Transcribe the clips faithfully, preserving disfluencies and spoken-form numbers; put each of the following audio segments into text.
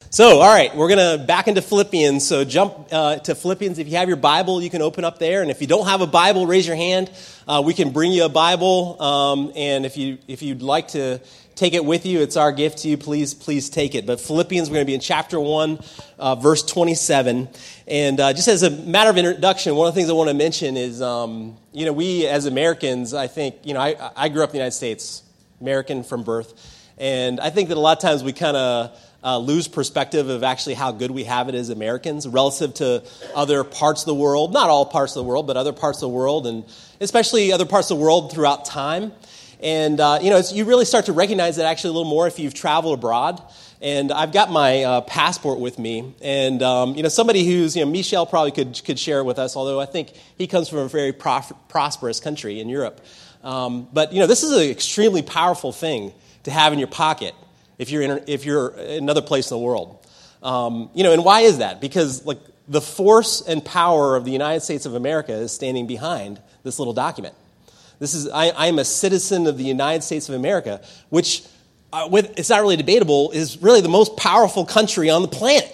So, all right, we're going to back into Philippians. So jump uh, to Philippians. If you have your Bible, you can open up there. And if you don't have a Bible, raise your hand. Uh, we can bring you a Bible. Um, and if, you, if you'd like to take it with you, it's our gift to you. Please, please take it. But Philippians, we're going to be in chapter one, uh, verse twenty-seven. And uh, just as a matter of introduction, one of the things I want to mention is, um, you know, we as Americans, I think, you know, I, I grew up in the United States, American from birth. And I think that a lot of times we kind of Uh, lose perspective of actually how good we have it as Americans relative to other parts of the world, not all parts of the world, but other parts of the world, and especially other parts of the world throughout time. And, uh, you know, it's, you really start to recognize that actually a little more if you've traveled abroad. And I've got my uh, passport with me, and, um, you know, somebody who's, you know, Michel probably could could share it with us, although I think he comes from a very prof- prosperous country in Europe. Um, but, you know, this is an extremely powerful thing to have in your pocket if you're in, if you're in another place in the world. Um, you know, and why is that? Because, like, the force and power of the United States of America is standing behind this little document. This is, I, I am a citizen of the United States of America, which, uh, with, it's not really debatable, is really the most powerful country on the planet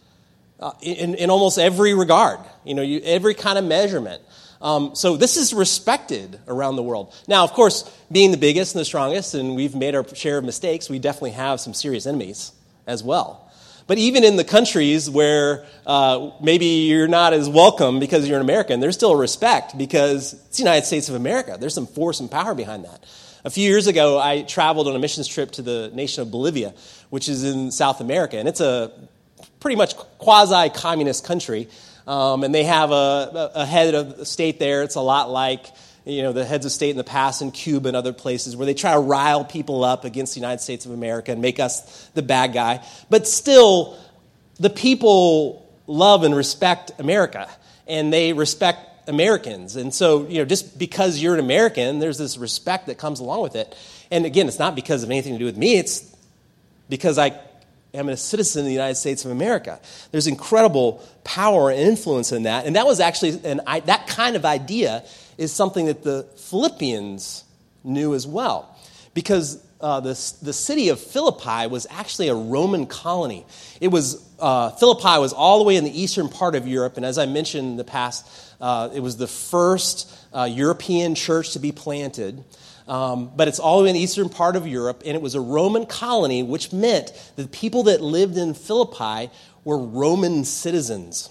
uh, in, in almost every regard. You know, you, every kind of measurement. Um, so this is respected around the world. Now, of course, being the biggest and the strongest, and we've made our share of mistakes, we definitely have some serious enemies as well. But even in the countries where uh, maybe you're not as welcome because you're an American, there's still respect because it's the United States of America. There's some force and power behind that. A few years ago, I traveled on a missions trip to the nation of Bolivia, which is in South America, and it's a pretty much quasi-communist country. Um, and they have a, a head of state there. It's a lot like, you know, the heads of state in the past in Cuba and other places where they try to rile people up against the United States of America and make us the bad guy. But still, the people love and respect America, and they respect Americans. And so, you know, just because you're an American, there's this respect that comes along with it. And again, it's not because of anything to do with me. It's because I I'm a citizen of the United States of America. There's incredible power and influence in that. And that was actually, an, I, that kind of idea is something that the Philippians knew as well. Because uh, the, the city of Philippi was actually a Roman colony. It was, uh, Philippi was all the way in the eastern part of Europe. And as I mentioned in the past, uh, it was the first uh, European church to be planted. Um, but it's all in the eastern part of Europe, and it was a Roman colony, which meant that the people that lived in Philippi were Roman citizens.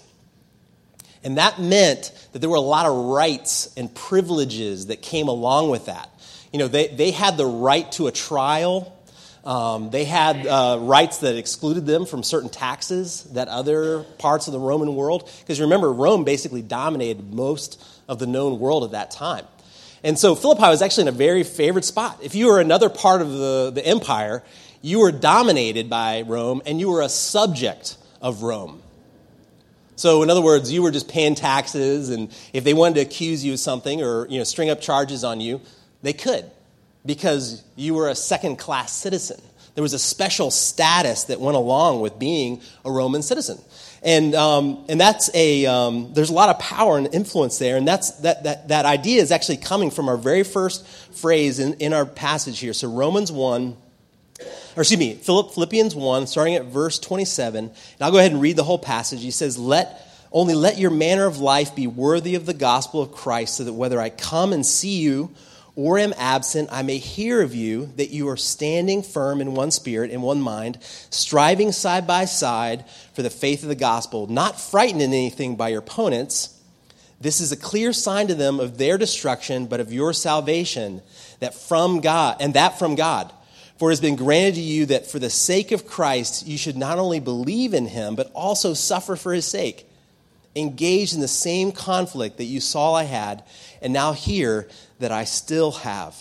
And that meant that there were a lot of rights and privileges that came along with that. You know, they, they had the right to a trial. Um, they had uh, rights that excluded them from certain taxes that other parts of the Roman world. Because remember, Rome basically dominated most of the known world at that time. And so Philippi was actually in a very favored spot. If you were another part of the, the empire, you were dominated by Rome, and you were a subject of Rome. So in other words, you were just paying taxes, and if they wanted to accuse you of something or, you know, string up charges on you, they could, because you were a second-class citizen. There was a special status that went along with being a Roman citizen. And um, and that's a um, there's a lot of power and influence there, and that's that that that idea is actually coming from our very first phrase in, in our passage here. So Romans one, or excuse me, Philippians one, starting at verse twenty-seven, and I'll go ahead and read the whole passage. He says, "Let only let your manner of life be worthy of the gospel of Christ, so that whether I come and see you or am absent, I may hear of you that you are standing firm in one spirit, in one mind, striving side by side for the faith of the gospel, not frightened in anything by your opponents. This is a clear sign to them of their destruction, but of your salvation, that from God, and that from God. For it has been granted to you that for the sake of Christ, you should not only believe in him, but also suffer for his sake, engaged in the same conflict that you saw I had, and now hear that I still have."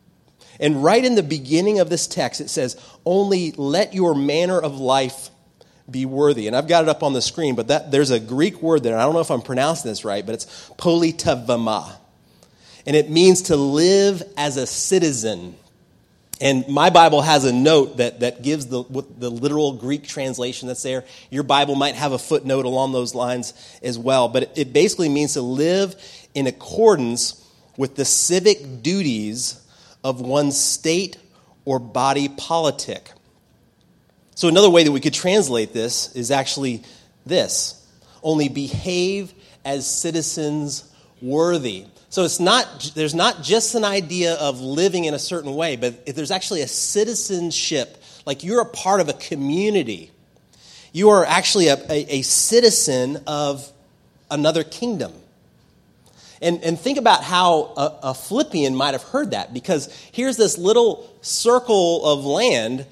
And right in the beginning of this text, it says, "Only let your manner of life be worthy." And I've got it up on the screen, but that there's a Greek word there, and I don't know if I'm pronouncing this right, but it's politevama. And it means to live as a citizen. And my Bible has a note that, that gives the, the literal Greek translation that's there. Your Bible might have a footnote along those lines as well. But it, it basically means to live in accordance with the civic duties of one's state or body politic. So another way that we could translate this is actually this: only behave as citizens worthy. So it's not, there's not just an idea of living in a certain way, but there's actually a citizenship, like you're a part of a community. You are actually a, a, a citizen of another kingdom. And, and think about how a, a Philippian might have heard that, because here's this little circle of land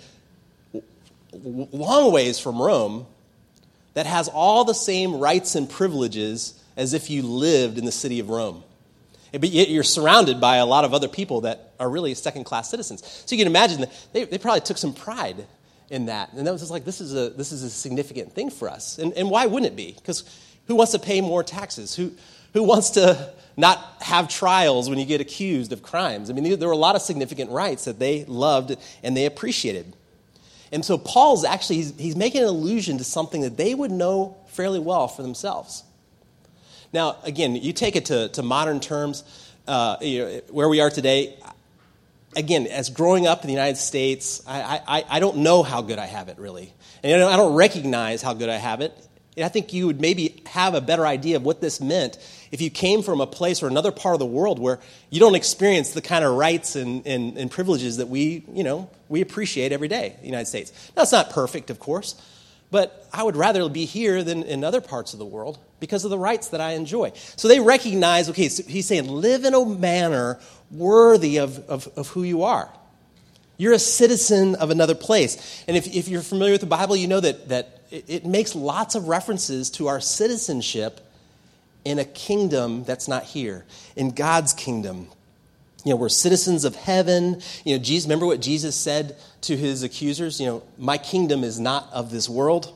long ways from Rome that has all the same rights and privileges as if you lived in the city of Rome. But yet you're surrounded by a lot of other people that are really second-class citizens. So you can imagine that they, they probably took some pride in that. And that was just like, this is a this is a significant thing for us. And, and why wouldn't it be? Because who wants to pay more taxes? Who who wants to not have trials when you get accused of crimes? I mean, there were a lot of significant rights that they loved and they appreciated. And so Paul's actually, he's, he's making an allusion to something that they would know fairly well for themselves. Now, again, you take it to, to modern terms, uh, you know, where we are today. Again, as growing up in the United States, I, I, I don't know how good I have it, really. And I don't recognize how good I have it. And I think you would maybe have a better idea of what this meant if you came from a place or another part of the world where you don't experience the kind of rights and, and, and privileges that we, you know, we appreciate every day in the United States. Now, it's not perfect, of course, but I would rather be here than in other parts of the world because of the rights that I enjoy. So they recognize, okay, so he's saying live in a manner worthy of, of, of who you are. You're a citizen of another place. And if, if you're familiar with the Bible, you know that, that it, it makes lots of references to our citizenship in a kingdom that's not here, in God's kingdom. You know, we're citizens of heaven. You know, Jesus, remember what Jesus said to his accusers? You know, my kingdom is not of this world.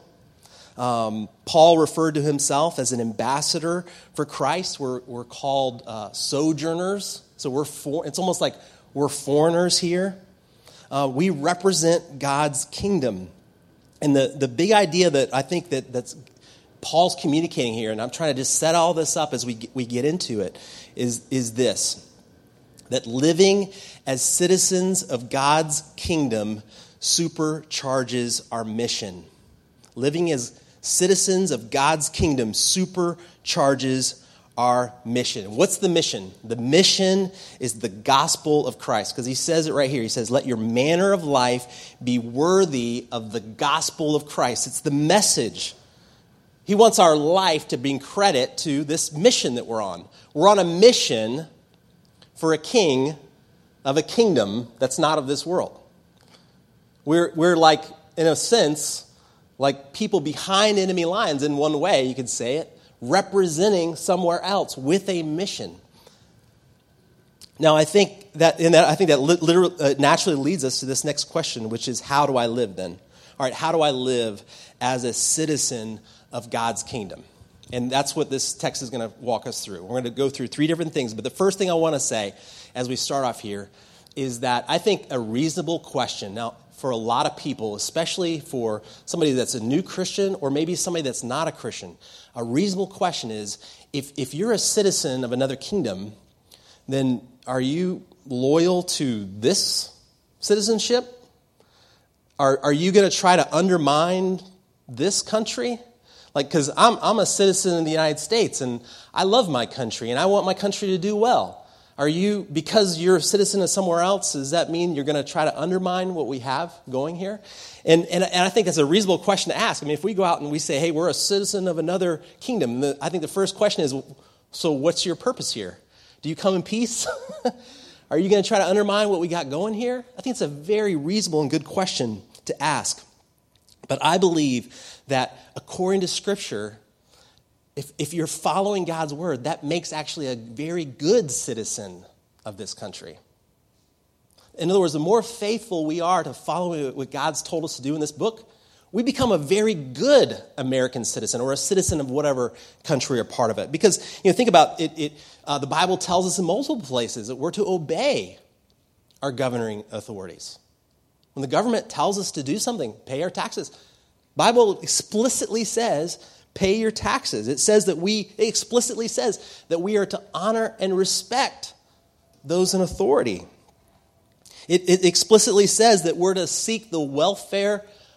Um, Paul referred to himself as an ambassador for Christ. We're, we're called uh, sojourners. So we're for, it's almost like we're foreigners here. Uh, we represent God's kingdom. And the, the big idea that I think that that's Paul's communicating here, and I'm trying to just set all this up as we we get into it, is, is this: that living as citizens of God's kingdom supercharges our mission. Living as citizens of God's kingdom supercharges our mission. What's the mission? The mission is the gospel of Christ, because he says it right here. He says, let your manner of life be worthy of the gospel of Christ. It's the message. He wants our life to bring credit to this mission that we're on. We're on a mission for a king of a kingdom that's not of this world. We're, we're like, in a sense, like people behind enemy lines in one way, you could say it, representing somewhere else with a mission. Now, I think that, and that I think that literally, uh, naturally leads us to this next question, which is, how do I live then? All right, how do I live as a citizen of God's kingdom? And that's what this text is going to walk us through. We're going to go through three different things, but the first thing I want to say as we start off here is that I think a reasonable question, now, for a lot of people, especially for somebody that's a new Christian or maybe somebody that's not a Christian, a reasonable question is, if, if you're a citizen of another kingdom, then are you loyal to this citizenship? Are, are you going to try to undermine this country? Like, because I'm, I'm a citizen of the United States, and I love my country, and I want my country to do well. Are you, because you're a citizen of somewhere else, does that mean you're going to try to undermine what we have going here? And, and and I think that's a reasonable question to ask. I mean, if we go out and we say, hey, we're a citizen of another kingdom, the, I think the first question is, so what's your purpose here? Do you come in peace? Are you going to try to undermine what we got going here? I think it's a very reasonable and good question to ask. But I believe that according to Scripture, If, if you're following God's word, that makes actually a very good citizen of this country. In other words, the more faithful we are to follow what God's told us to do in this book, we become a very good American citizen or a citizen of whatever country or part of it. Because, you know, think about it, it uh, the Bible tells us in multiple places that we're to obey our governing authorities. When the government tells us to do something, pay our taxes. The Bible explicitly says, pay your taxes. It says that we, it explicitly says that we are to honor and respect those in authority. It, it explicitly says that we're to seek the welfare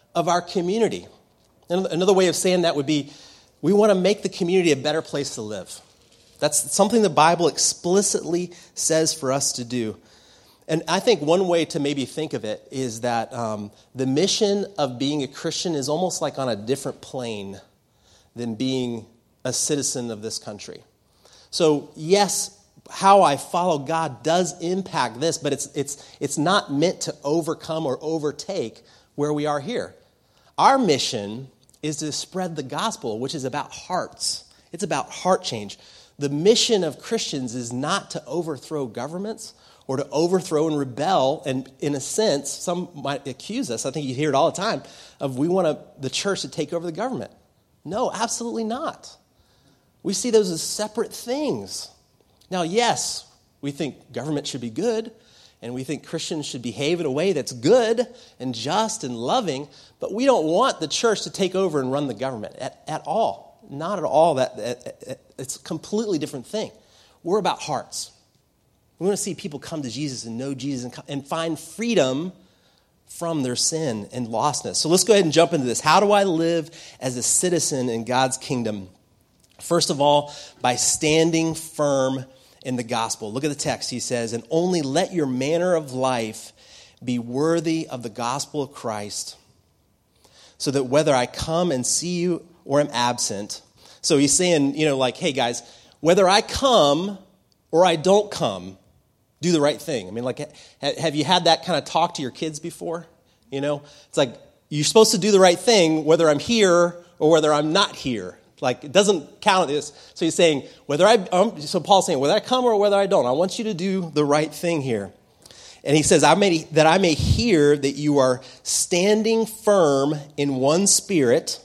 of our community. Another way of saying that would be, we want to make the community a better place to live. That's something the Bible explicitly says for us to do. And I think one way to maybe think of it is that um, the mission of being a Christian is almost like on a different plane than being a citizen of this country. So yes, how I follow God does impact this, but it's it's it's not meant to overcome or overtake where we are here. Our mission is to spread the gospel, which is about hearts. It's about heart change. The mission of Christians is not to overthrow governments or to overthrow and rebel, and in a sense, some might accuse us, I think you hear it all the time, of we want to, the church to take over the government. No, absolutely not. We see those as separate things. Now, yes, we think government should be good, and we think Christians should behave in a way that's good and just and loving, but we don't want the church to take over and run the government at, at all. Not at all. That, that it's a completely different thing. We're about hearts. We want to see people come to Jesus and know Jesus and, and find freedom from their sin and lostness. So let's go ahead and jump into this. How do I live as a citizen in God's kingdom? First of all, by standing firm in the gospel. Look at the text. He says, and only let your manner of life be worthy of the gospel of Christ, so that whether I come and see you or am absent. So he's saying, you know, like, hey guys, whether I come or I don't come, do the right thing. I mean, like, have you had that kind of talk to your kids before? You know, it's like, you're supposed to do the right thing whether I'm here or whether I'm not here. Like, it doesn't count this. So he's saying, whether I, um, so Paul's saying, whether I come or whether I don't, I want you to do the right thing here. And he says, I may, that I may hear that you are standing firm in one spirit,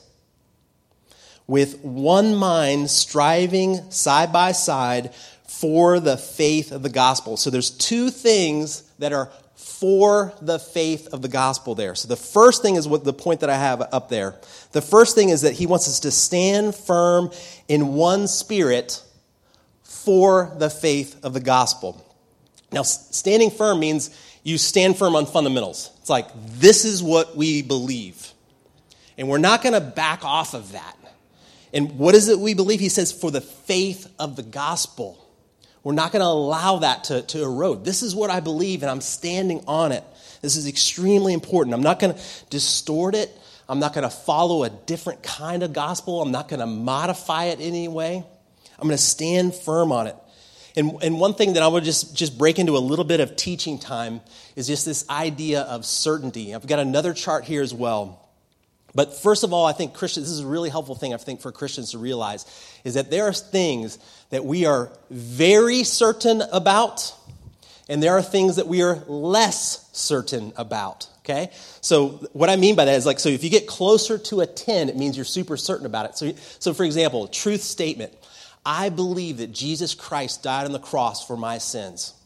with one mind, striving side by side for the faith of the gospel. So there's two things that are for the faith of the gospel there. So the first thing is what the point that I have up there. The first thing is that he wants us to stand firm in one spirit for the faith of the gospel. Now, standing firm means you stand firm on fundamentals. It's like, this is what we believe. And we're not going to back off of that. And what is it we believe? He says, for the faith of the gospel. We're not going to allow that to, to erode. This is what I believe, and I'm standing on it. This is extremely important. I'm not going to distort it. I'm not going to follow a different kind of gospel. I'm not going to modify it in any way. I'm going to stand firm on it. And, and one thing that I would just, just break into a little bit of teaching time is just this idea of certainty. I've got another chart here as well. But first of all, I think Christians, this is a really helpful thing I think for Christians to realize, is that there are things that we are very certain about, and there are things that we are less certain about, okay? So what I mean by that is, like, so if you get closer to a ten, it means you're super certain about it. So, so for example, truth statement, I believe that Jesus Christ died on the cross for my sins.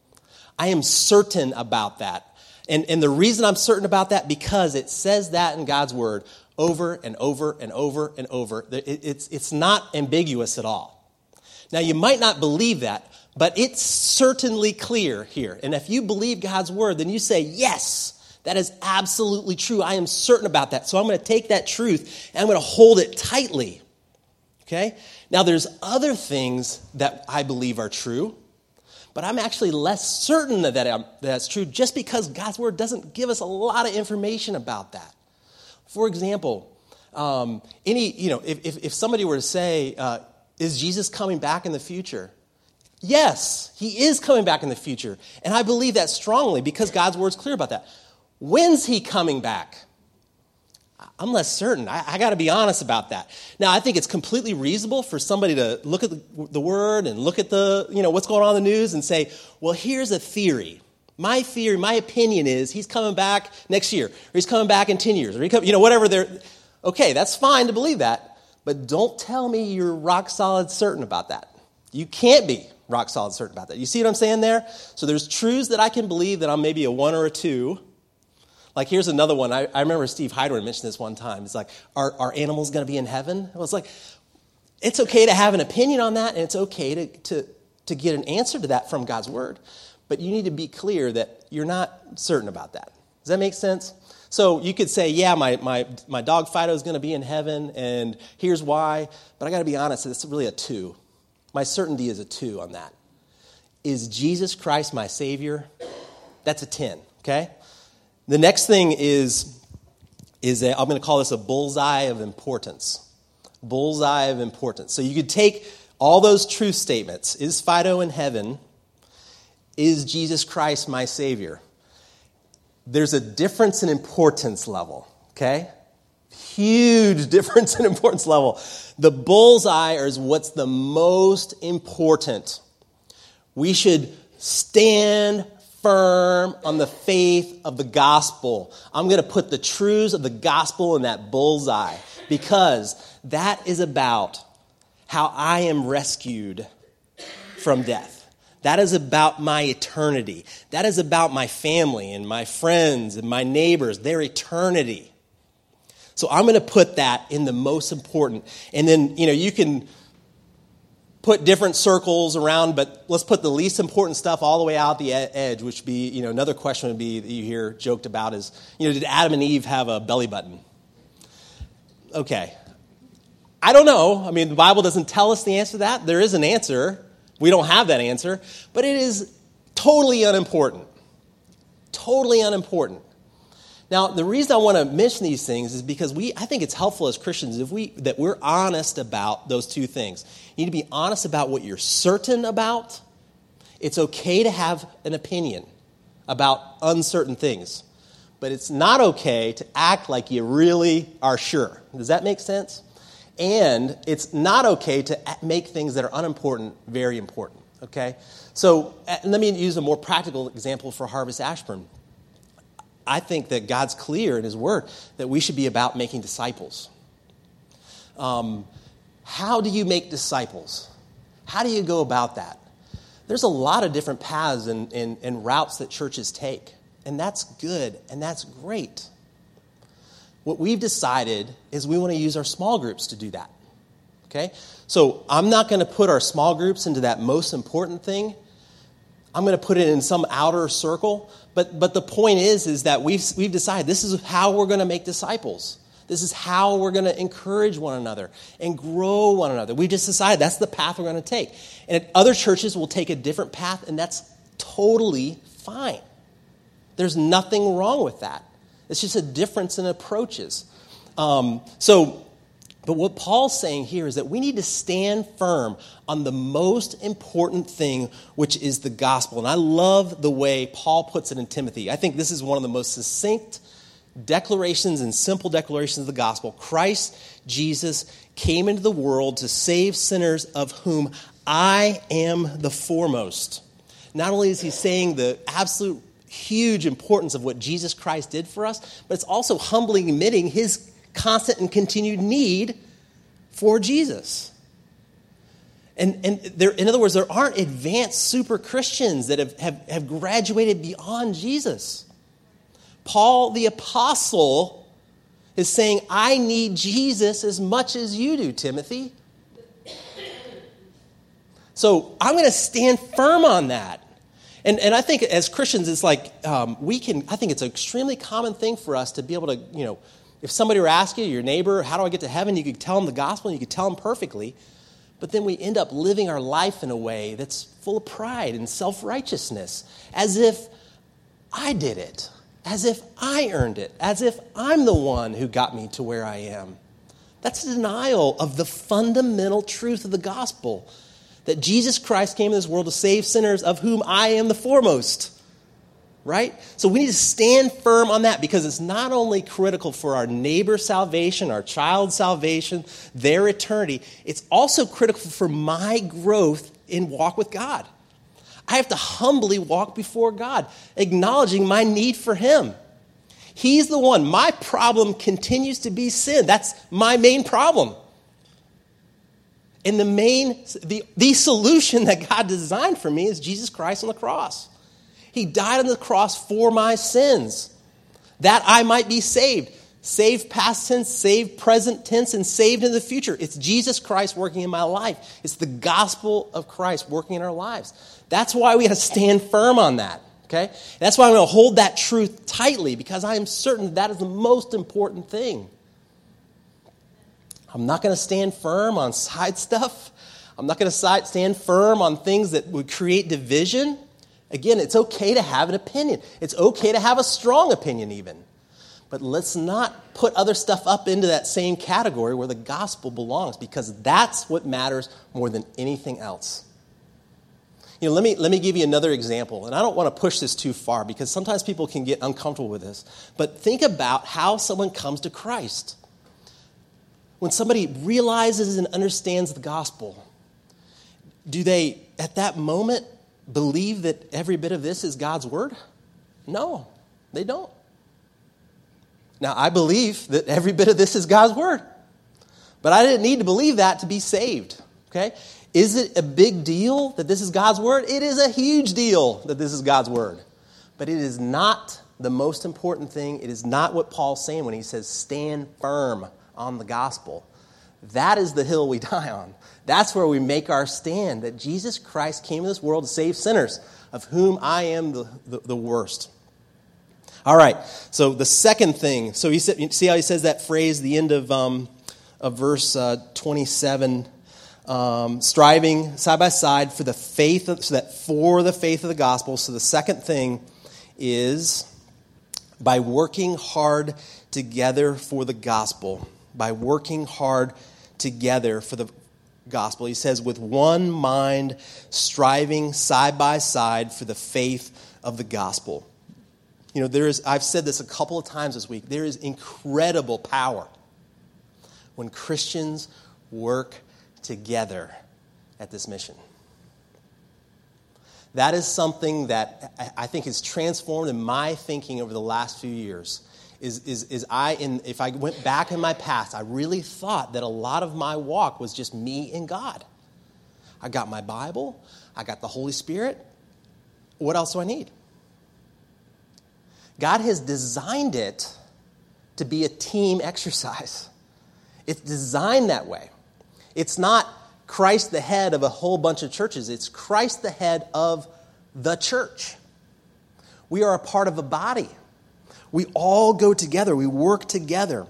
I am certain about that. And, and the reason I'm certain about that, because it says that in God's word over and over and over and over. It, it's, it's not ambiguous at all. Now, you might not believe that, but it's certainly clear here. And if you believe God's word, then you say, yes, that is absolutely true. I am certain about that. So I'm going to take that truth and I'm going to hold it tightly. Okay? Now, there's other things that I believe are true, but I'm actually less certain that I'm, that's true just because God's word doesn't give us a lot of information about that. For example, um, any you know, if, if, if somebody were to say, uh, is Jesus coming back in the future? Yes, he is coming back in the future. And I believe that strongly because God's word's clear about that. When's he coming back? I'm less certain. I, I got to be honest about that. Now, I think it's completely reasonable for somebody to look at the, the word and look at the, you know, what's going on in the news and say, well, here's a theory. My theory, my opinion is he's coming back next year, or he's coming back in ten years, or he come, you know, whatever they're, okay, that's fine to believe that, but don't tell me you're rock solid certain about that. You can't be rock solid certain about that. You see what I'm saying there? So there's truths that I can believe that I'm maybe a one or a two. Like, here's another one. I, I remember Steve Hyderman mentioned this one time. It's like, are, are animals going to be in heaven? I was like, it's okay to have an opinion on that, and it's okay to, to, to get an answer to that from God's word. But you need to be clear that you're not certain about that. Does that make sense? So you could say, yeah, my, my, my dog Fido is going to be in heaven, and here's why. But I got to be honest, it's really a two. My certainty is a two on that. Is Jesus Christ my Savior? That's a ten, okay? The next thing is, is a, I'm going to call this a bullseye of importance. Bullseye of importance. So you could take all those truth statements. Is Fido in heaven? Is Jesus Christ my Savior? There's a difference in importance level, okay? Huge difference in importance level. The bullseye is what's the most important. We should stand firm on the faith of the gospel. I'm going to put the truths of the gospel in that bullseye because that is about how I am rescued from death. That is about my eternity. That is about my family and my friends and my neighbors, their eternity. So I'm going to put that in the most important. And then, you know, you can put different circles around, but let's put the least important stuff all the way out the edge, which would be, you know, another question would be that you hear joked about is, you know, did Adam and Eve have a belly button? Okay. I don't know. I mean, the Bible doesn't tell us the answer to that. There is an answer. We don't have that answer, but it is totally unimportant. Totally unimportant. Now, the reason I want to mention these things is because we, I think it's helpful as Christians if we that we're honest about those two things. You need to be honest about what you're certain about. It's okay to have an opinion about uncertain things, but it's not okay to act like you really are sure. Does that make sense? And it's not okay to make things that are unimportant very important, okay? So let me use a more practical example for Harvest Ashburn. I think that God's clear in his word that we should be about making disciples. Um, how do you make disciples? How do you go about that? There's a lot of different paths and, and, and routes that churches take, and that's good, and that's great. What we've decided is we want to use our small groups to do that, okay? So I'm not going to put our small groups into that most important thing. I'm going to put it in some outer circle. But but the point is, is that we've we've decided this is how we're going to make disciples. This is how we're going to encourage one another and grow one another. We just decided that's the path we're going to take. And other churches will take a different path, and that's totally fine. There's nothing wrong with that. It's just a difference in approaches. Um, so, but what Paul's saying here is that we need to stand firm on the most important thing, which is the gospel. And I love the way Paul puts it in Timothy. I think this is one of the most succinct declarations and simple declarations of the gospel. Christ Jesus came into the world to save sinners, of whom I am the foremost. Not only is he saying the absolute huge importance of what Jesus Christ did for us, but it's also humbly admitting his constant and continued need for Jesus. And and there, in other words, there aren't advanced super Christians that have, have, have graduated beyond Jesus. Paul the apostle is saying, I need Jesus as much as you do, Timothy. So I'm going to stand firm on that. And and I think as Christians, it's like um, we can, I think it's an extremely common thing for us to be able to, you know, if somebody were asking you, your neighbor, how do I get to heaven? You could tell them the gospel and you could tell them perfectly. But then we end up living our life in a way that's full of pride and self-righteousness, as if I did it, as if I earned it, as if I'm the one who got me to where I am. That's a denial of the fundamental truth of the gospel, that Jesus Christ came in this world to save sinners, of whom I am the foremost. Right? So we need to stand firm on that, because it's not only critical for our neighbor's salvation, our child's salvation, their eternity, it's also critical for my growth in walk with God. I have to humbly walk before God, acknowledging my need for him. He's the one. My problem continues to be sin. That's my main problem. And the main, the, the solution that God designed for me is Jesus Christ on the cross. He died on the cross for my sins, that I might be saved. Saved past tense, saved present tense, and saved in the future. It's Jesus Christ working in my life. It's the gospel of Christ working in our lives. That's why we have to stand firm on that, Okay? That's why I'm going to hold that truth tightly, because I am certain that, that is the most important thing. I'm not going to stand firm on side stuff. I'm not going to stand firm on things that would create division. Again, it's okay to have an opinion. It's okay to have a strong opinion even. But let's not put other stuff up into that same category where the gospel belongs, because that's what matters more than anything else. You know, let me let me give you another example, and I don't want to push this too far because sometimes people can get uncomfortable with this. But think about how someone comes to Christ. When somebody realizes and understands the gospel, do they, at that moment, believe that every bit of this is God's word? No, they don't. Now, I believe that every bit of this is God's word, but I didn't need to believe that to be saved, okay? Is it a big deal that this is God's word? It is a huge deal that this is God's word, but it is not the most important thing. It is not what Paul's saying when he says stand firm on the gospel. That is the hill we die on. That's where we make our stand, that Jesus Christ came to this world to save sinners, of whom I am the, the, the worst. All right, so the second thing, so he said, you see how he says that phrase, the end of um, of verse uh, twenty-seven, um, striving side by side for the faith, of, so that for the faith of the gospel. So the second thing is by working hard together for the gospel. By working hard together for the gospel. He says, with one mind, striving side by side for the faith of the gospel. You know, there is, I've said this a couple of times this week, there is incredible power when Christians work together at this mission. That is something that I think has transformed in my thinking over the last few years. Is, is, is I, in, if I went back in my past, I really thought that a lot of my walk was just me and God. I got my Bible. I got the Holy Spirit. What else do I need? God has designed it to be a team exercise. It's designed that way. It's not Christ the head of a whole bunch of churches. It's Christ the head of the church. We are a part of a body. We all go together. We work together.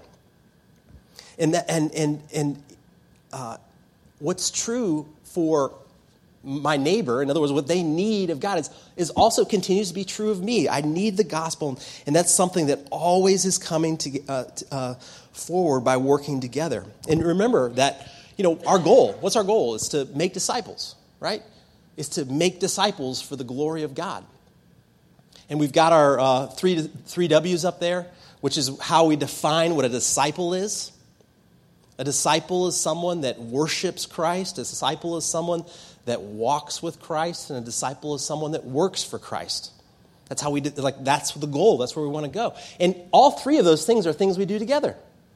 And that, and and and uh, what's true for my neighbor, in other words, what they need of God, is, is also continues to be true of me. I need the gospel, and that's something that always is coming to, uh, uh, forward by working together. And remember that, you know, our goal, what's our goal? Is to make disciples, right? Is to make disciples for the glory of God. And we've got our uh, three, three W's up there, which is how we define what a disciple is. A disciple is someone that worships Christ. A disciple is someone that walks with Christ. And a disciple is someone that works for Christ. That's how we do, like, that's the goal. That's where we want to go. And all three of those things are things we do together.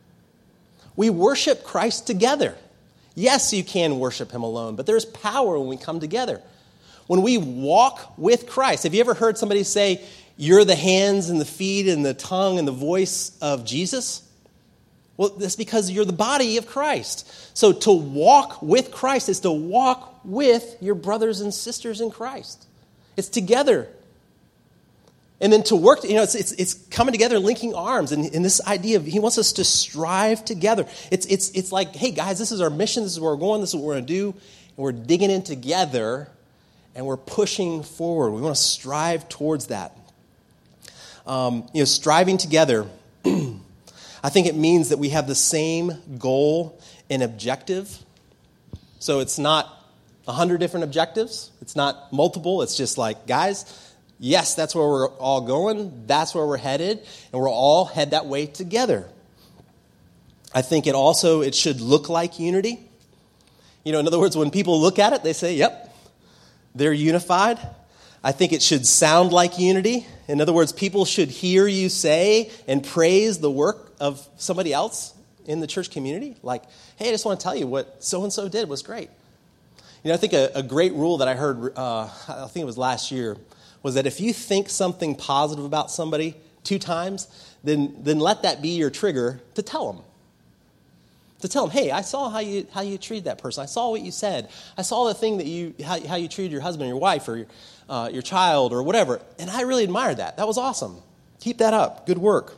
We worship Christ together. Yes, you can worship him alone, but there's power when we come together. When we walk with Christ. Have you ever heard somebody say, you're the hands and the feet and the tongue and the voice of Jesus? Well, that's because you're the body of Christ. So to walk with Christ is to walk with your brothers and sisters in Christ. It's together. And then to work, you know, it's it's, it's coming together, linking arms, and, and this idea of he wants us to strive together. It's it's it's like, hey guys, this is our mission. This is where we're going. This is what we're going to do. And we're digging in together, and we're pushing forward. We want to strive towards that. Um, you know, striving together. I think it means that we have the same goal and objective. So it's not a hundred different objectives. It's not multiple. It's just like, guys, yes, that's where we're all going. That's where we're headed. And we'll all head that way together. I think it also, it should look like unity. You know, in other words, when people look at it, they say, yep, they're unified. I think it should sound like unity. In other words, people should hear you say and praise the work of somebody else in the church community. Like, hey, I just want to tell you what so-and-so did was great. You know, I think a, a great rule that I heard, uh, I think it was last year, was that if you think something positive about somebody two times, then, then let that be your trigger to tell them. To tell them, hey, I saw how you how you treated that person. I saw what you said. I saw the thing that you how, how you treated your husband or your wife or your, uh, your child or whatever. And I really admired that. That was awesome. Keep that up. Good work.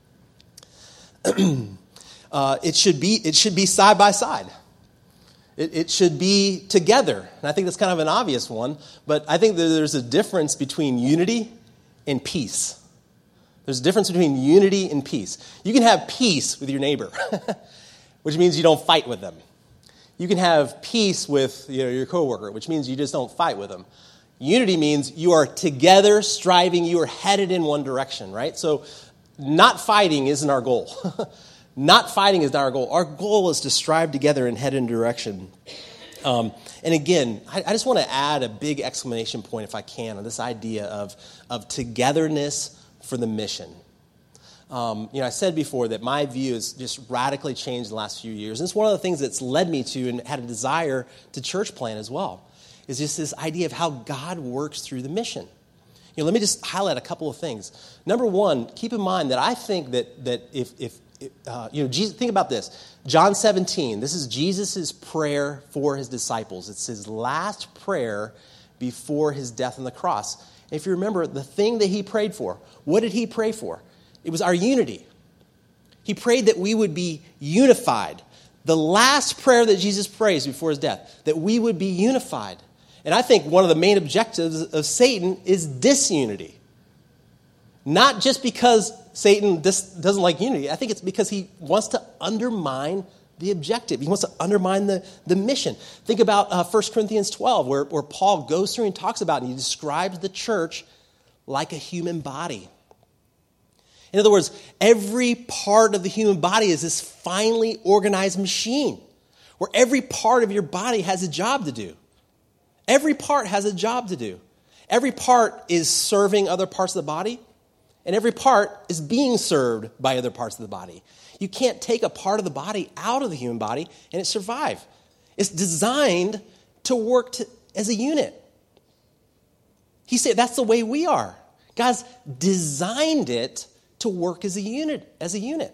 uh, it should be it should be side by side. It, it should be together. And I think that's kind of an obvious one. But I think that there's a difference between unity and peace. There's a difference between unity and peace. You can have peace with your neighbor, which means you don't fight with them. You can have peace with you know, your coworker, which means you just don't fight with them. Unity means you are together striving, you are headed in one direction, right? So not fighting isn't our goal. Not fighting is not our goal. Our goal is to strive together and head in a direction. Um, and again, I, I just want to add a big exclamation point, if I can, on this idea of, of togetherness for the mission. Um, you know, I said before that my view has just radically changed in the last few years. And it's one of the things that's led me to and had a desire to church plant as well, is just this idea of how God works through the mission. You know, let me just highlight a couple of things. Number one, keep in mind that I think that that if if uh, you know, Jesus, think about this. John seventeen. This is Jesus' prayer for his disciples. It's his last prayer before his death on the cross. And if you remember, the thing that he prayed for, what did he pray for? It was our unity. He prayed that we would be unified. The last prayer that Jesus prays before his death, that we would be unified. And I think one of the main objectives of Satan is disunity. Not just because Satan dis- doesn't like unity. I think it's because he wants to undermine the objective. He wants to undermine the, the mission. Think about uh, First Corinthians twelve, where, where Paul goes through and talks about it, and he describes the church like a human body. In other words, every part of the human body is this finely organized machine, where every part of your body has a job to do. Every part has a job to do. Every part is serving other parts of the body, and every part is being served by other parts of the body. You can't take a part of the body out of the human body and it survive. It's designed to work to, as a unit. He said that's the way we are. God's designed it to work as a unit, as a unit.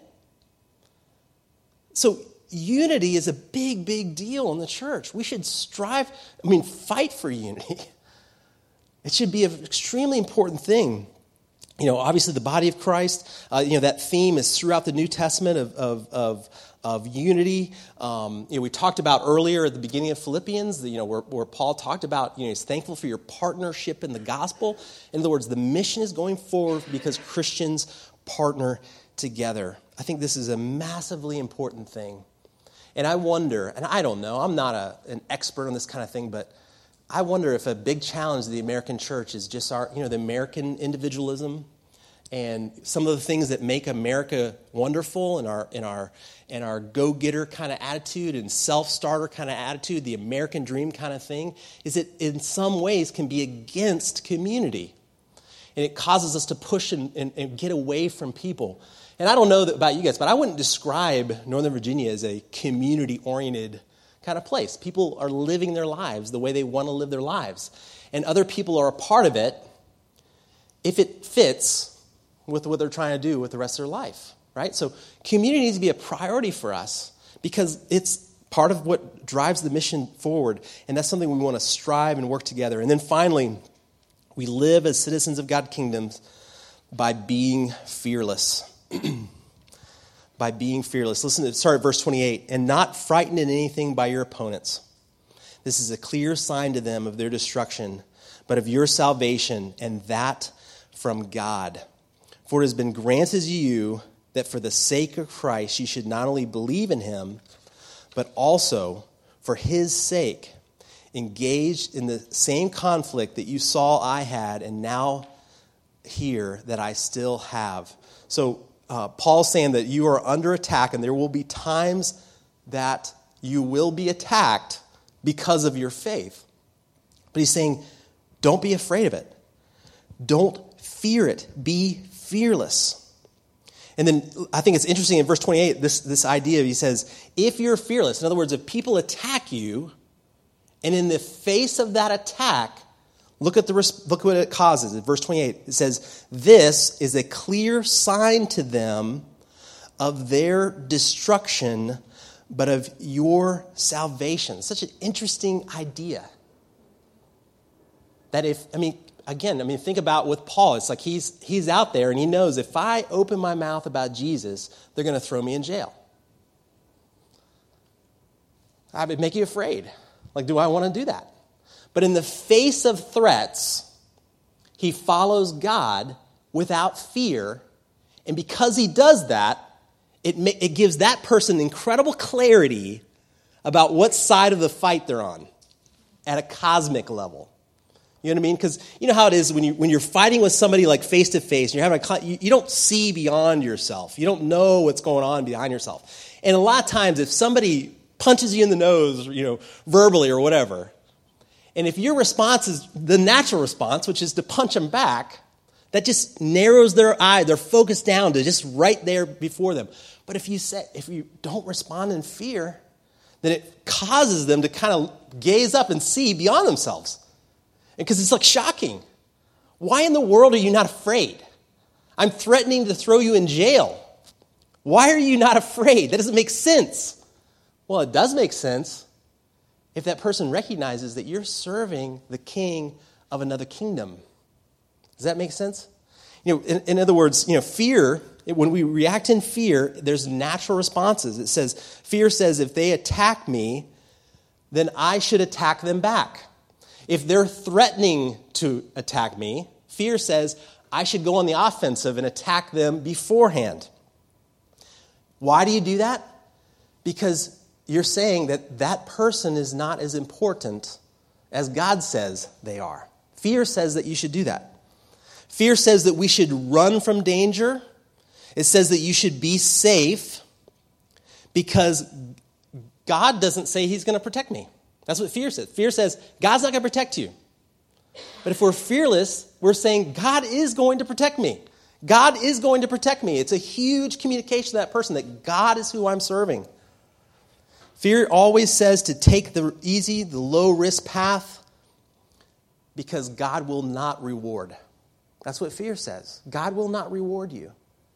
So unity is a big, big deal in the church. We should strive, I mean, fight for unity. It should be an extremely important thing. You know, obviously the body of Christ, uh, you know, that theme is throughout the New Testament of of of, of unity. Um, you know, we talked about earlier at the beginning of Philippians, you know, where, where Paul talked about, you know, he's thankful for your partnership in the gospel. In other words, the mission is going forward because Christians partner together. I think this is a massively important thing. And I wonder, and I don't know, I'm not a, an expert on this kind of thing, but I wonder if a big challenge of the American church is just our, you know, the American individualism and some of the things that make America wonderful and our, and our, and our go-getter kind of attitude and self-starter kind of attitude, the American dream kind of thing, is it in some ways can be against community. And it causes us to push and, and, and get away from people. And I don't know about you guys, but I wouldn't describe Northern Virginia as a community-oriented kind of place. People are living their lives the way they want to live their lives. And other people are a part of it if it fits with what they're trying to do with the rest of their life, right? So community needs to be a priority for us because it's part of what drives the mission forward. And that's something we want to strive and work together. And then finally, we live as citizens of God's kingdom by being fearless. By being fearless. Listen to start at verse twenty-eight. And not frightened in anything by your opponents. This is a clear sign to them of their destruction, but of your salvation, and that from God. For it has been granted to you that for the sake of Christ you should not only believe in him, but also for his sake engaged in the same conflict that you saw I had and now hear that I still have. So uh, Paul's saying that you are under attack and there will be times that you will be attacked because of your faith. But he's saying, don't be afraid of it. Don't fear it. Be fearless. And then I think it's interesting in verse twenty-eight, this, this idea, he says, if you're fearless, in other words, if people attack you, and in the face of that attack, look at the look what it causes. In verse twenty-eight, it says, this is a clear sign to them of their destruction, but of your salvation. Such an interesting idea. That if, I mean, again, I mean, think about with Paul. It's like he's he's out there and he knows if I open my mouth about Jesus, they're going to throw me in jail. I would make you afraid. Like, do I want to do that? But in the face of threats, he follows God without fear. And because he does that, it, it gives that person incredible clarity about what side of the fight they're on at a cosmic level. You know what I mean? Because you know how it is when, you, when you're fighting with somebody like face to face, and you're having a, you, you don't see beyond yourself. You don't know what's going on behind yourself. And a lot of times, if somebody punches you in the nose, you know, verbally or whatever, and if your response is the natural response, which is to punch them back, that just narrows their eye, their focus down to just right there before them. But if you say, if you don't respond in fear, then it causes them to kind of gaze up and see beyond themselves. Because it's like shocking. Why in the world are you not afraid? I'm threatening to throw you in jail. Why are you not afraid? That doesn't make sense. Well, it does make sense if that person recognizes that you're serving the king of another kingdom. Does that make sense? You know, in, in other words, you know, fear, when we react in fear, there's natural responses. It says, fear says, if they attack me, then I should attack them back. If they're threatening to attack me, fear says, I should go on the offensive and attack them beforehand. Why do you do that? Because you're saying that that person is not as important as God says they are. Fear says that you should do that. Fear says that we should run from danger. It says that you should be safe because God doesn't say he's going to protect me. That's what fear says. Fear says God's not going to protect you. But if we're fearless, we're saying God is going to protect me. God is going to protect me. It's a huge communication to that person that God is who I'm serving. Fear always says to take the easy, the low-risk path because God will not reward. That's what fear says. God will not reward you.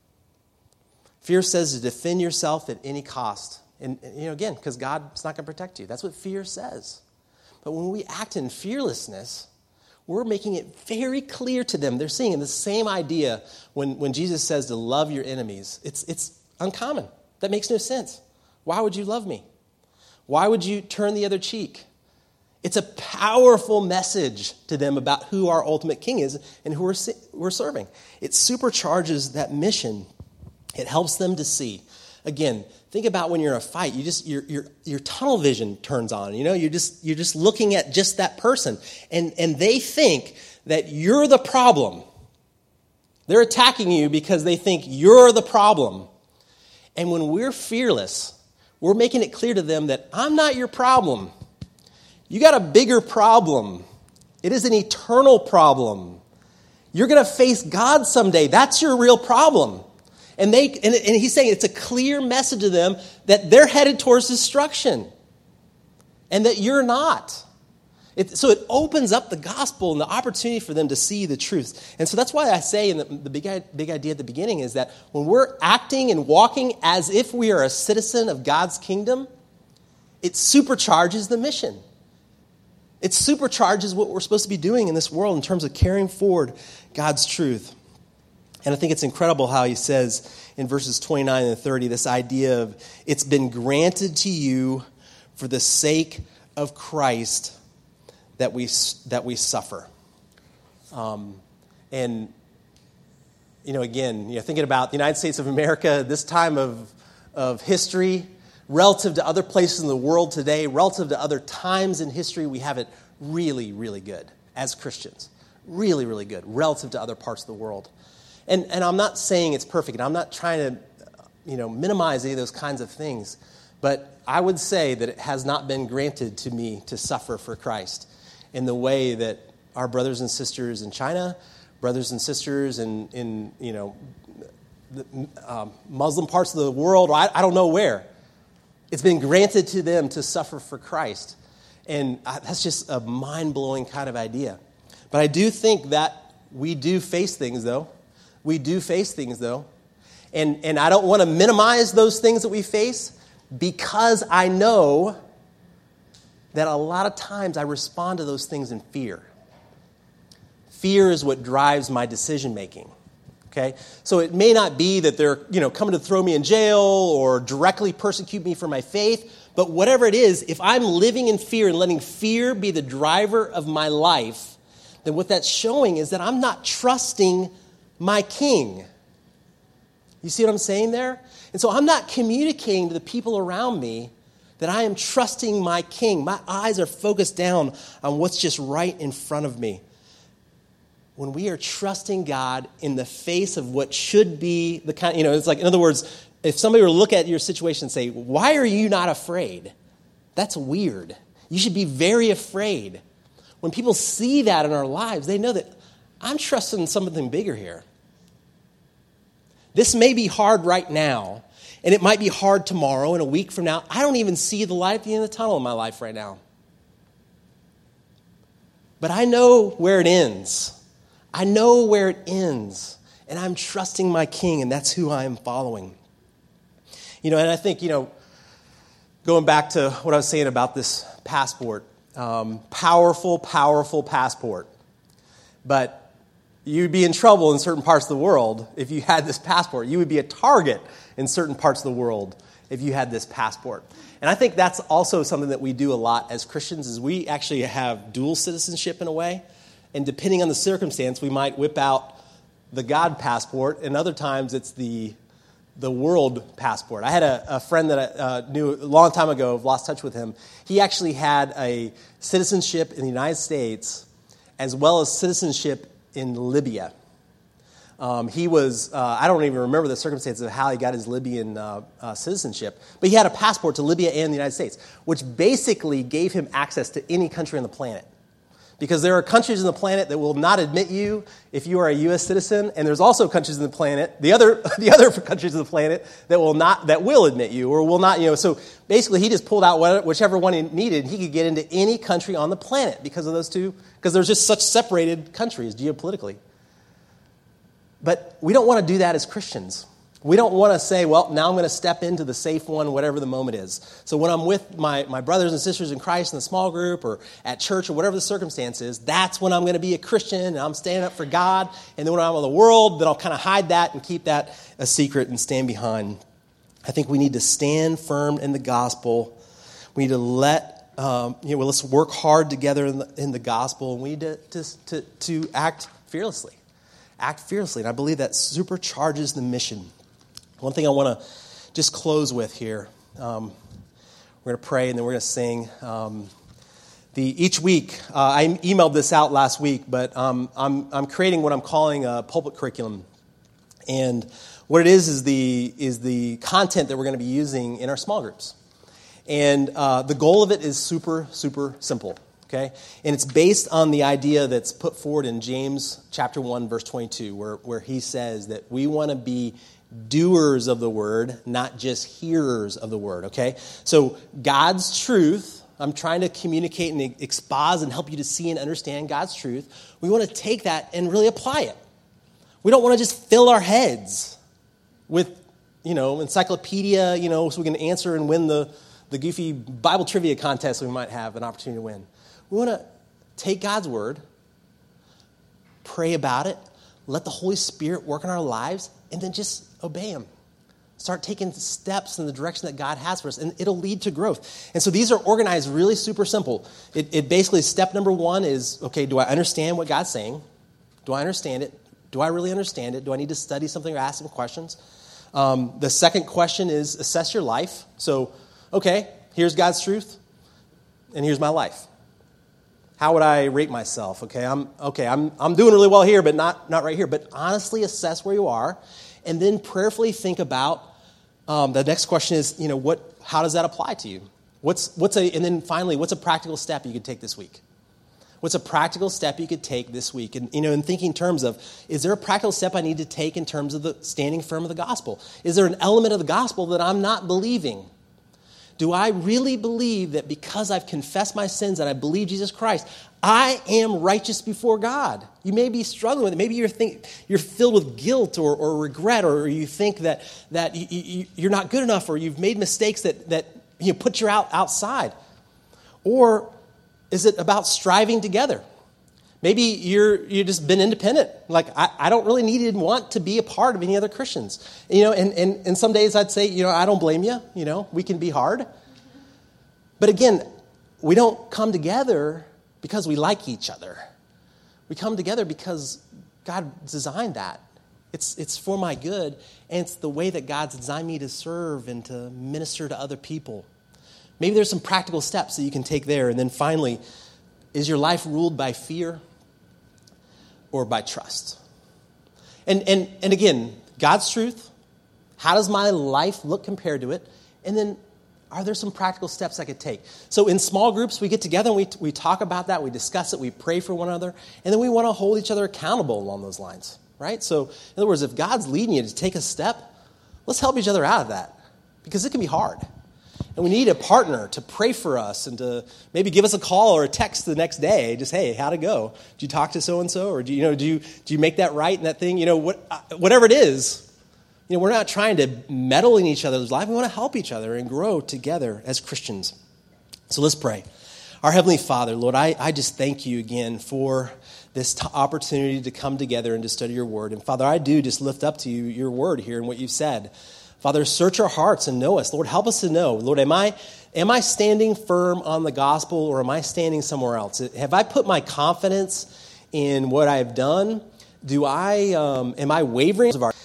Fear says to defend yourself at any cost. And, you know, again, because God's not going to protect you. That's what fear says. But when we act in fearlessness, we're making it very clear to them. They're seeing the same idea when, when Jesus says to love your enemies. It's, it's uncommon. That makes no sense. Why would you love me? Why would you turn the other cheek? It's a powerful message to them about who our ultimate king is and who we're, we're serving. It supercharges that mission. It helps them to see. Again, think about when you're in a fight. You just your your your tunnel vision turns on. You know, you're just you're just looking at just that person, and and they think that you're the problem. They're attacking you because they think you're the problem. And when we're fearless, we're making it clear to them that I'm not your problem. You got a bigger problem. It is an eternal problem. You're going to face God someday. That's your real problem. And they and, and he's saying it's a clear message to them that they're headed towards destruction and that you're not. It, so it opens up the gospel and the opportunity for them to see the truth. And so that's why I say in the, the big, big idea at the beginning is that when we're acting and walking as if we are a citizen of God's kingdom, it supercharges the mission. It supercharges what we're supposed to be doing in this world in terms of carrying forward God's truth. And I think it's incredible how he says in verses twenty-nine and thirty, this idea of it's been granted to you for the sake of Christ that we that we suffer. Um, and, you know, again, you know, thinking about the United States of America, this time of, of history, relative to other places in the world today, relative to other times in history, we have it really, really good as Christians. Really, really good relative to other parts of the world. And and I'm not saying it's perfect, and I'm not trying to, you know, minimize any of those kinds of things, but I would say that it has not been granted to me to suffer for Christ in the way that our brothers and sisters in China, brothers and sisters in, in you know, the, um, Muslim parts of the world, or I, I don't know where. It's been granted to them to suffer for Christ. And I, that's just a mind-blowing kind of idea. But I do think that we do face things, though. We do face things, though. And, and I don't want to minimize those things that we face, because I know that a lot of times I respond to those things in fear. Fear is what drives my decision making. Okay? So it may not be that they're, you know, coming to throw me in jail or directly persecute me for my faith, but whatever it is, if I'm living in fear and letting fear be the driver of my life, then what that's showing is that I'm not trusting my king. You see what I'm saying there? And so I'm not communicating to the people around me that I am trusting my king. My eyes are focused down on what's just right in front of me. When we are trusting God in the face of what should be the kind, you know, it's like, in other words, if somebody were to look at your situation and say, why are you not afraid? That's weird. You should be very afraid. When people see that in our lives, they know that I'm trusting something bigger here. This may be hard right now, and it might be hard tomorrow and a week from now. I don't even see the light at the end of the tunnel in my life right now. But I know where it ends. I know where it ends, and I'm trusting my king, and that's who I am following. You know, and I think, you know, going back to what I was saying about this passport, um, powerful, powerful passport. But you'd be in trouble in certain parts of the world if you had this passport. You would be a target in certain parts of the world if you had this passport. And I think that's also something that we do a lot as Christians, is we actually have dual citizenship in a way. And depending on the circumstance, we might whip out the God passport, and other times it's the the world passport. I had a, a friend that I uh, knew a long time ago. I've lost touch with him. He actually had a citizenship in the United States as well as citizenship in Libya. Um, he was, uh, I don't even remember the circumstances of how he got his Libyan uh, uh, citizenship, but he had a passport to Libya and the United States, which basically gave him access to any country on the planet. Because there are countries on the planet that will not admit you if you are a U S citizen, and there's also countries on the planet, the other the other countries on the planet that will not that will admit you or will not, you know. So basically, he just pulled out whichever one he needed. He could get into any country on the planet because of those two, because there's just such separated countries geopolitically. But we don't want to do that as Christians. We don't want to say, well, now I'm going to step into the safe one, whatever the moment is. So when I'm with my, my brothers and sisters in Christ in the small group or at church or whatever the circumstance is, that's when I'm going to be a Christian and I'm standing up for God. And then when I'm in the world, then I'll kind of hide that and keep that a secret and stand behind. I think we need to stand firm in the gospel. We need to let, um, you know, well, let's work hard together in the, in the gospel. And we need to, to, to, to act fearlessly. Act fearlessly. And I believe that supercharges the mission. One thing I want to just close with here, um, we're going to pray and then we're going to sing. Um, the each week, uh, I emailed this out last week, but um, I'm I'm creating what I'm calling a pulpit curriculum, and what it is is the is the content that we're going to be using in our small groups, and uh, the goal of it is super super simple. Okay, and it's based on the idea that's put forward in James chapter one, verse twenty-two, where where he says that we want to be doers of the word, not just hearers of the word, okay? So God's truth, I'm trying to communicate and expose and help you to see and understand God's truth. We want to take that and really apply it. We don't want to just fill our heads with, you know, encyclopedia, you know, so we can answer and win the, the goofy Bible trivia contest we might have an opportunity to win. We want to take God's word, pray about it, let the Holy Spirit work in our lives, and then just obey him. Start taking steps in the direction that God has for us, and it'll lead to growth. And so these are organized really super simple. It, it basically, step number one is, okay, do I understand what God's saying? Do I understand it? Do I really understand it? Do I need to study something or ask some questions? Um, the second question is assess your life. So, okay, here's God's truth, and here's my life. How would I rate myself? Okay, I'm okay. I'm I'm doing really well here, but not not right here. But honestly, assess where you are, and then prayerfully think about. Um, the next question is, you know, what? How does that apply to you? What's what's a and then finally, what's a practical step you could take this week? What's a practical step you could take this week? And you know, in thinking terms of, is there a practical step I need to take in terms of the standing firm of the gospel? Is there an element of the gospel that I'm not believing? Do I really believe that because I've confessed my sins and I believe Jesus Christ, I am righteous before God? You may be struggling with it. Maybe you're think, you're filled with guilt or, or regret, or you think that that you, you, you're not good enough, or you've made mistakes that that you know, put you out outside. Or is it about striving together? Maybe you're you've just been independent. Like, I, I don't really need and want to be a part of any other Christians. You know, and, and, and some days I'd say, you know, I don't blame you. You know, we can be hard. But again, we don't come together because we like each other. We come together because God designed that. It's it's for my good, and it's the way that God's designed me to serve and to minister to other people. Maybe there's some practical steps that you can take there. And then finally, is your life ruled by fear or by trust? And and and again, God's truth. How does my life look compared to it? And then, are there some practical steps I could take? So in small groups, we get together and we we talk about that, we discuss it, we pray for one another, and then we want to hold each other accountable along those lines, right? So in other words, if God's leading you to take a step, let's help each other out of that, because it can be hard. And we need a partner to pray for us and to maybe give us a call or a text the next day. Just, hey, how'd it go? Did you talk to so-and-so? Or do you, you know, do you do you make that right in that thing? You know, what, whatever it is, you know, we're not trying to meddle in each other's life. We want to help each other and grow together as Christians. So let's pray. Our Heavenly Father, Lord, I, I just thank you again for this t- opportunity to come together and to study your word. And Father, I do just lift up to you your word here and what you've said. Father, search our hearts and know us. Lord, help us to know. Lord, am I am I standing firm on the gospel, or am I standing somewhere else? Have I put my confidence in what I've done? Do I um, am I wavering of our